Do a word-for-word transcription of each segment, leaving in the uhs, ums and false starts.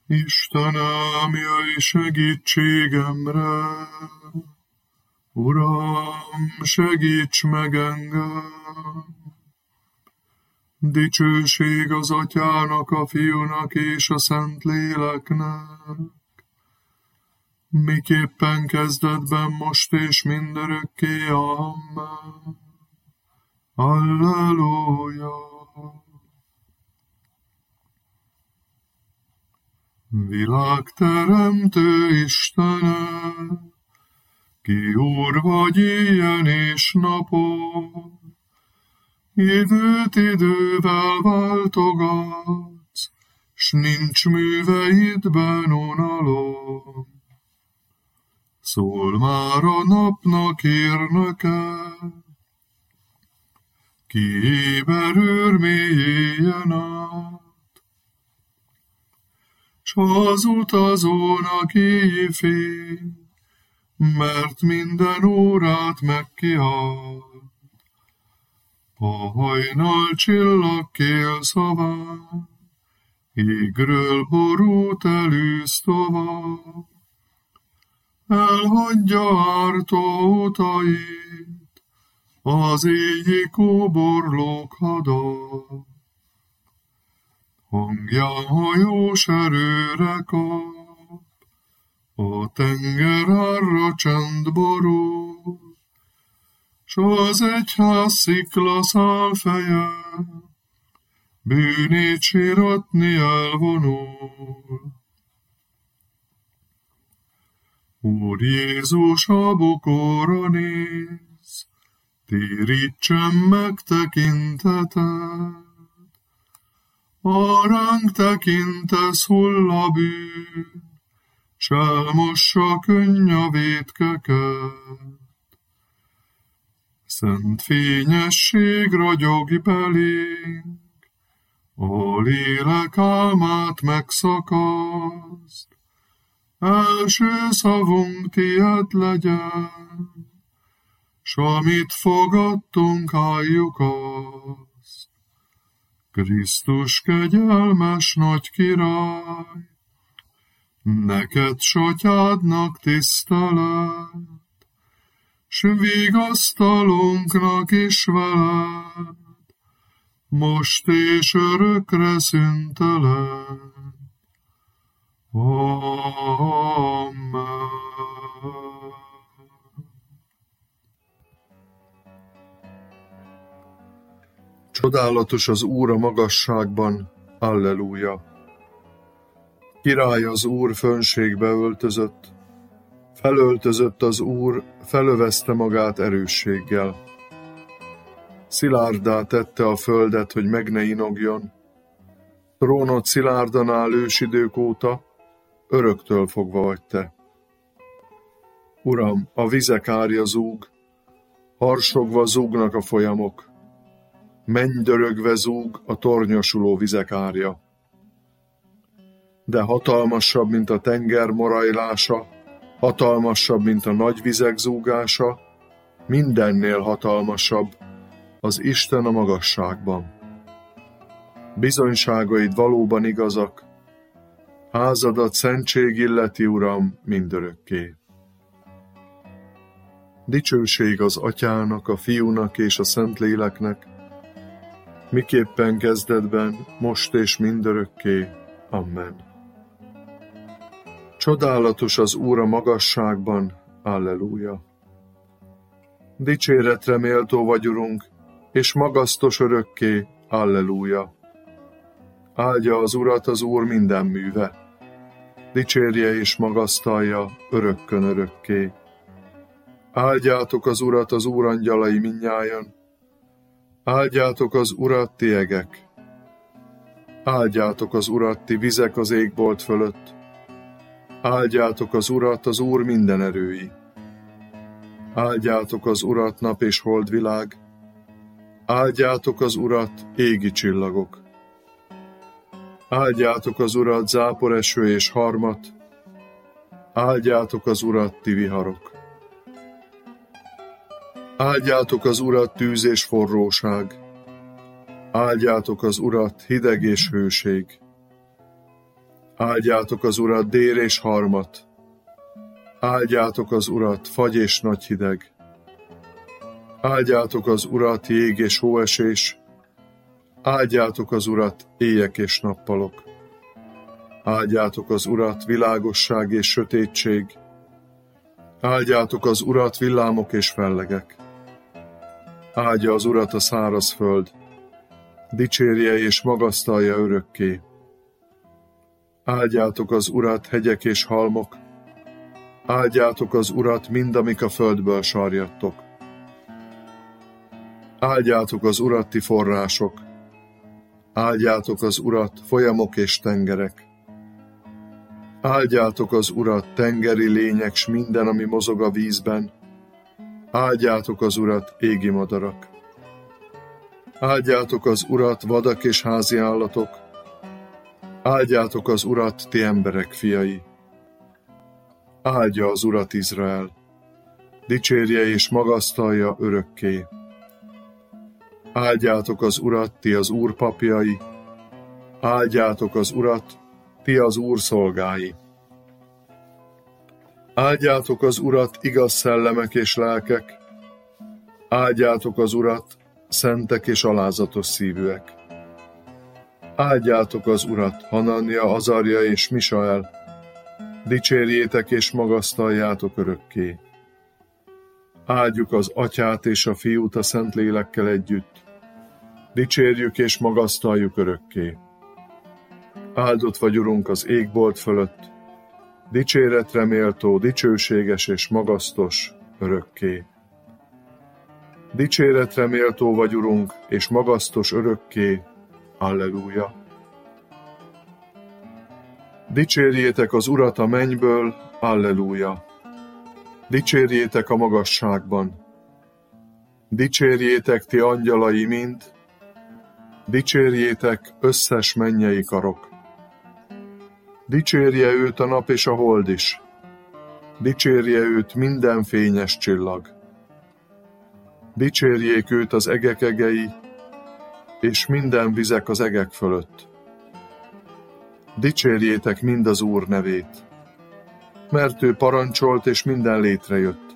Istenem, jöjj segítségemre! Uram, segíts meg engem! Dicsőség az Atyának, a Fiúnak és a Szentléleknek, miképpen kezdetben, most és mindörökké. Amen. Alleluja! Világteremtő Istene, ki Úr vagy éjjel és napon, időt idővel váltogatsz, s nincs műveidben unalom. Szól már a napnak érnöke, ki éber őr mélyén át, s az utazónak éjjé fény, mert minden órát megkiált. A hajnal csillagkél szaván, égről borút elűz tovább, elhagyja ártó utait, az éjjé kóborlók hada. Hangján hajós erőre kap, a tenger árra csend borul, s az egyház sziklaszál feje, bűnét síratni elvonul. Úr Jézus, a bokorra néz, térítsen meg tekinteted, ha ránk tekintesz, hull a bűn, s elmossa könny a vétkeket. Szent fényesség ragyog belénk, a lélek álmát megszakaszt, első szavunk tiéd legyen, s amit fogadtunk, halljuk azt. Krisztus kegyelmes nagy király, neked s atyádnak tisztelet, s vigasztalunknak is veled, most és örökre szüntelen. Amen. Csodálatos az Úr a magasságban, alleluja! Király az Úr, fönségbe öltözött, felöltözött az Úr, felövezte magát erősséggel. Szilárdá tette a földet, hogy meg ne inogjon. Trónod szilárdan áll ősidők óta, öröktől fogva vagy te. Uram, a vizek árja zúg, harsogva zúgnak a folyamok, mennydörögve zúg a tornyosuló vizek árja. De hatalmasabb, mint a tenger morajlása, hatalmasabb, mint a nagy vizek zúgása, mindennél hatalmasabb az Isten a magasságban. Bizonyságaid valóban igazak, házadat szentség illeti, Uram, mindörökké. Dicsőség az Atyának, a Fiúnak és a Szentléleknek, miképpen kezdetben, most és mindörökké. Amen. Csodálatos az Úr a magasságban, alleluja! Dicséretre méltó vagy, Urunk, és magasztos örökké, alleluja! Áldja az Urat az Úr minden műve, dicsérje és magasztalja örökkön örökké. Áldjátok az Urat az Úr angyalai mindnyájan, áldjátok az Urat ti egek, áldjátok az Urat ti vizek az égbolt fölött, áldjátok az Urat az Úr minden erői, áldjátok az Urat nap és holdvilág, áldjátok az Urat égi csillagok, áldjátok az Urat záporeső és harmat, áldjátok az Urat ti viharok. Áldjátok az Urat tűz és forróság, áldjátok az Urat hideg és hőség. Áldjátok az Urat, dél és harmat. Áldjátok az Urat, fagy és nagy hideg. Áldjátok az Urat, jég és hóesés. Áldjátok az Urat, éjek és nappalok. Áldjátok az Urat, világosság és sötétség. Áldjátok az Urat, villámok és fellegek. Áldja az Urat a száraz föld, dicsérje és magasztalja örökké. Áldjátok az Urat, hegyek és halmok, áldjátok az Urat, mind, amik a földből sarjadtok. Áldjátok az Urat, ti források, áldjátok az Urat, folyamok és tengerek. Áldjátok az Urat, tengeri lények, s minden, ami mozog a vízben. Áldjátok az Urat, égi madarak. Áldjátok az Urat, vadak és házi állatok. Áldjátok az Urat, ti emberek fiai. Áldja az Urat Izrael. Dicsérje és magasztalja örökké. Áldjátok az Urat, ti az Úr papjai. Áldjátok az Urat, ti az Úr szolgái. Áldjátok az Urat, igaz szellemek és lelkek. Áldjátok az Urat, szentek és alázatos szívűek. Áldjátok az Urat, Hanania, Azarja és Misael. Dicsérjétek és magasztaljátok örökké. Áldjuk az Atyát és a Fiút a Szentlélekkel együtt. Dicsérjük és magasztaljuk örökké. Áldott vagy, Urunk, az égbolt fölött, dicséretre méltó, dicsőséges és magasztos örökké. Dicséretre méltó vagy, Urunk, és magasztos örökké. Alleluja. Dicsérjétek az Urat a mennyből, alleluja. Dicsérjétek a magasságban. Dicsérjétek ti angyalai mind, dicsérjétek összes mennyei karok. Dicsérje őt a nap és a hold is, dicsérje őt minden fényes csillag. Dicsérjék őt az egek egei, és minden vizek az egek fölött. Dicsérjétek mind az Úr nevét, mert ő parancsolt, és minden létrejött.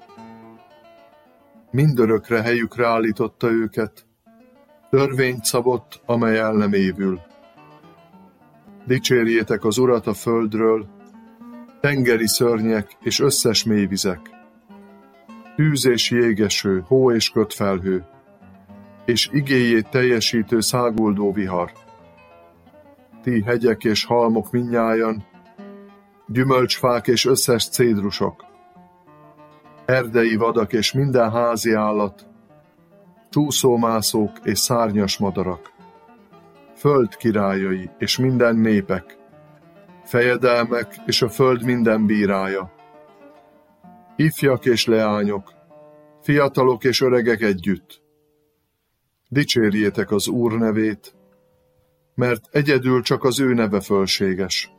Mindörökre helyükre állította őket, törvényt szabott, amely el nem évül. Dicsérjétek az Urat a földről, tengeri szörnyek és összes mélyvizek, tűz és jégeső, hó és kötfelhő, és igéjét teljesítő száguldó vihar. Ti hegyek és halmok mindnyájan, gyümölcsfák és összes cédrusok, erdei vadak és minden házi állat, csúszómászók és szárnyas madarak, föld királyai és minden népek, fejedelmek és a föld minden bírája, ifjak és leányok, fiatalok és öregek együtt. Dicsérjétek az Úr nevét, mert egyedül csak az ő neve fölséges.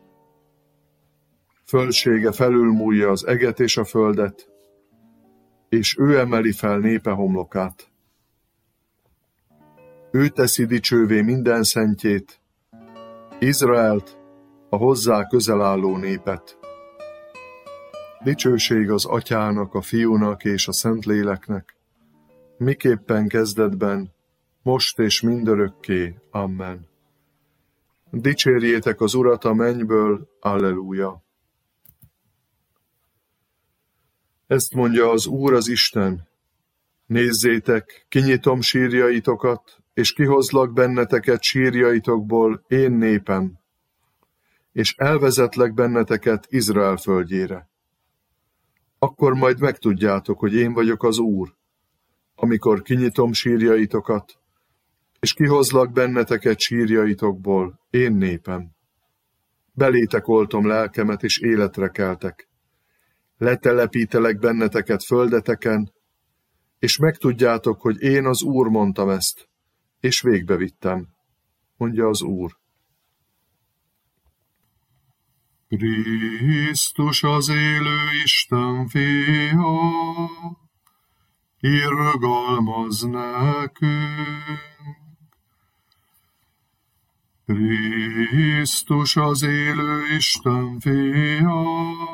Fölsége felülmúlja az eget és a földet, és ő emeli fel népe homlokát. Ő teszi dicsővé minden szentjét, Izraelt, a hozzá közel álló népet. Dicsőség az Atyának, a Fiúnak és a Szentléleknek, miképpen kezdetben, most és mindörökké. Amen. Dicsérjétek az Urat a mennyből, alleluja. Ezt mondja az Úr az Isten: nézzétek, kinyitom sírjaitokat, és kihozlak benneteket sírjaitokból, én népem, és elvezetlek benneteket Izrael földjére. Akkor majd megtudjátok, hogy én vagyok az Úr, amikor kinyitom sírjaitokat, és kihozlak benneteket sírjaitokból, én népem. Belétek oltom lelkemet, és életre keltek. Letelepítelek benneteket földeteken, és megtudjátok, hogy én az Úr mondtam ezt, és végbevittem, mondja az Úr. Krisztus az élő Isten fia, irgalmaz nekünk. Krisztus az élő Isten fia,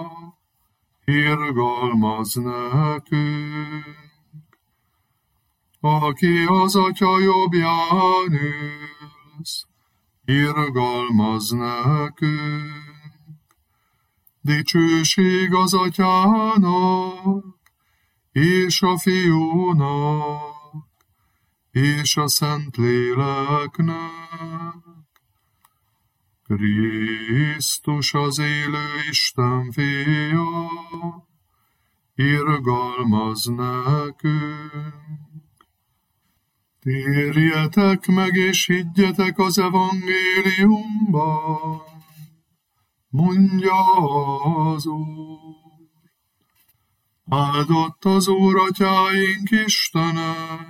irgalmaz nekünk, aki az Atya jobbján ülsz, irgalmaz nekünk. Dicsőség az Atyának, és a Fiúnak, és a Szentléleknek. Krisztus az élő Isten fia, irgalmaz nekünk. Térjetek meg és higgyetek az evangéliumban, mondja az Úr. Áldott az Úr atyáink Istene,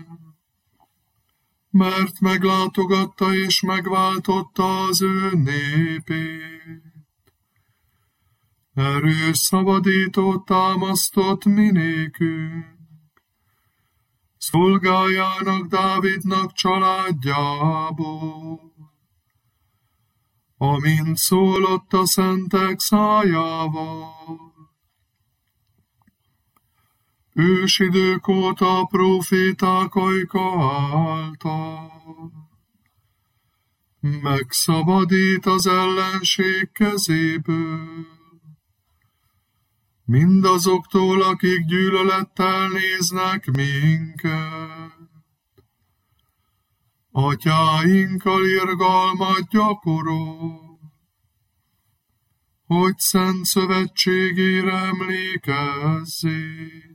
mert meglátogatta és megváltotta az ő népét. Erős szabadítót támasztott minékünk, szolgájának Dávidnak családjából, amint szólott a szentek szájával. Ősidők óta a próféták ajka által, megszabadít az ellenség kezéből, mindazoktól, akik gyűlölettel néznek minket. Atyáinkkal irgalmat gyakorol, hogy szent szövetségére emlékezzék.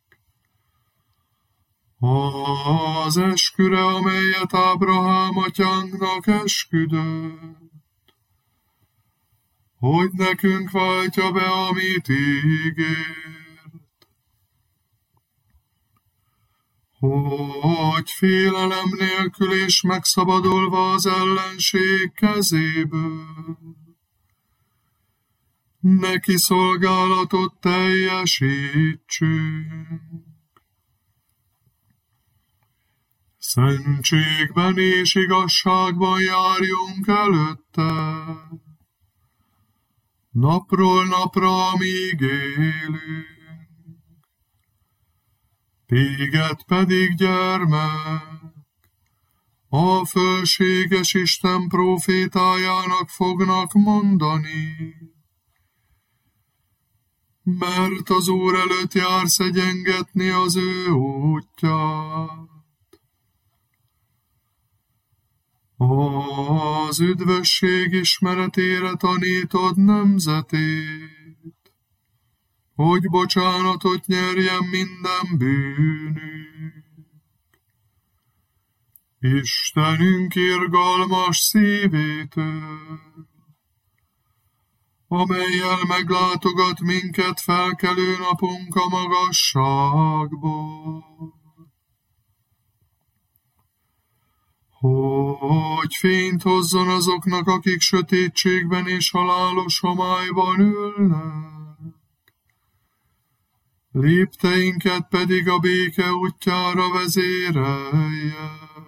Az esküre, amelyet Ábrahám atyánknak esküdött, hogy nekünk váltja be, amit ígért, hogy félelem nélkül és megszabadulva az ellenség kezéből, neki szolgálatot teljesítsünk. Szentségben és igazságban járjunk előtte, napról napra, amíg élünk. Téged pedig, gyermek, a fölséges Isten prófétájának fognak mondani, mert az Úr előtt jársz egyengetni az ő útját. Az üdvösség ismeretére tanítod nemzetét, hogy bocsánatot nyerjen minden bűnük. Istenünk irgalmas szívétől, amellyel meglátogat minket felkelő napunk a magasságból, hogy fényt hozzon azoknak, akik sötétségben és halálos homályban ülnek, lépteinket pedig a béke útjára vezérelje.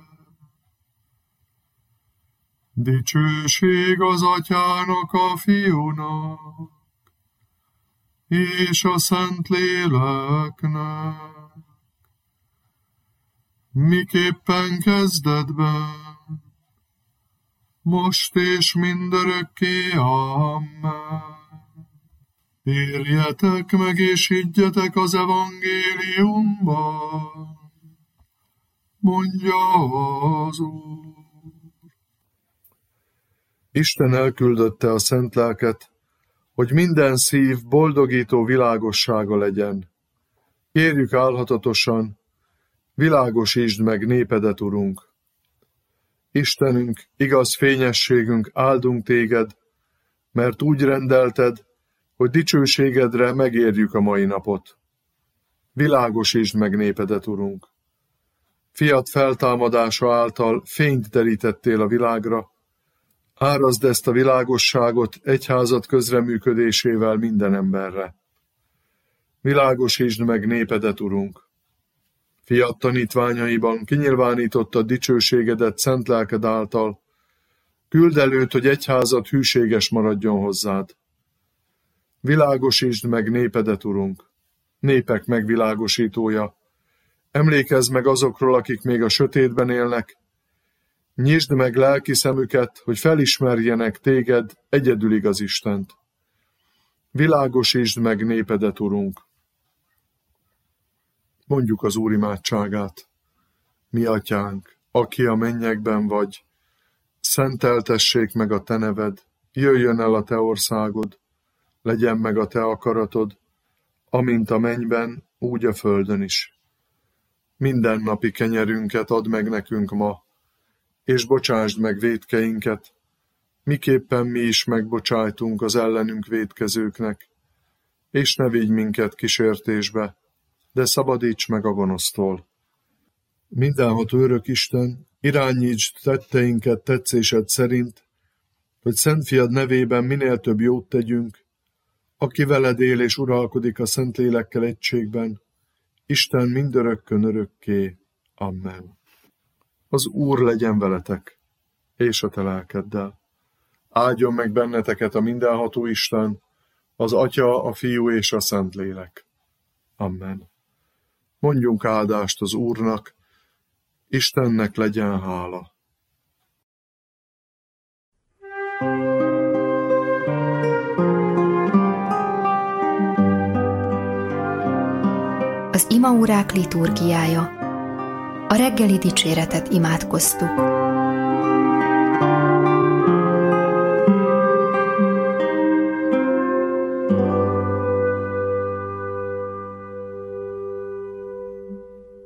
Dicsőség az Atyának, a Fiúnak, és a Szentléleknek, miképpen kezdetben, most és mindörökké. Amen. Térjetek meg és higgyetek az evangéliumban, mondja az Úr. Isten elküldötte a szent lelket, hogy minden szív boldogító világossága legyen. Kérjük álhatatosan, világosítsd meg népedet, Urunk. Istenünk, igaz fényességünk, áldunk téged, mert úgy rendelted, hogy dicsőségedre megérjük a mai napot. Világosítsd meg népedet, Urunk. Fiat feltámadása által fényt derítettél a világra, árazd ezt a világosságot egyházad közreműködésével minden emberre. Világosítsd meg népedet, Urunk. Fiat tanítványaiban kinyilvánítottad dicsőségedet szent lelked által, Küld előtt, hogy egyházad hűséges maradjon hozzád. Világosítsd meg népedet, Urunk, népek megvilágosítója. Emlékezz meg azokról, akik még a sötétben élnek. Nyisd meg lelki szemüket, hogy felismerjenek téged, egyedül igaz Istent. Világosítsd meg népedet, Urunk. Mondjuk az Úr imádságát. Mi atyánk, aki a mennyekben vagy, szenteltessék meg a te neved, jöjjön el a te országod, legyen meg a te akaratod, amint a mennyben, úgy a földön is. Mindennapi kenyerünket add meg nekünk ma, és bocsásd meg vétkeinket, miképpen mi is megbocsájtunk az ellenünk vétkezőknek, és ne vigy minket kísértésbe, de szabadíts meg a gonosztól. Mindenható örök Isten, irányítsd tetteinket tetszésed szerint, hogy Szent Fiad nevében minél több jót tegyünk, aki veled él és uralkodik a Szentlélekkel egységben, Isten mindörökkön örökké. Amen. Az Úr legyen veletek, és a te lelkeddel. Áldjon meg benneteket a mindenható Isten, az Atya, a Fiú és a Szentlélek. Amen. Mondjunk áldást az Úrnak, Istennek legyen hála. Az imaórák liturgiája. A reggeli dicséretet imádkoztuk.